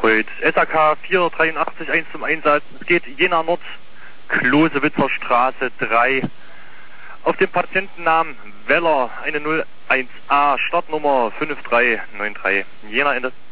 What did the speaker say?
Kreuz. SAK 483 1 zum Einsatz. Es geht Jena Nord, Klosewitzer Straße 3. Auf dem Patientennamen Weller, eine 01A, Startnummer 5393. Jena Ende.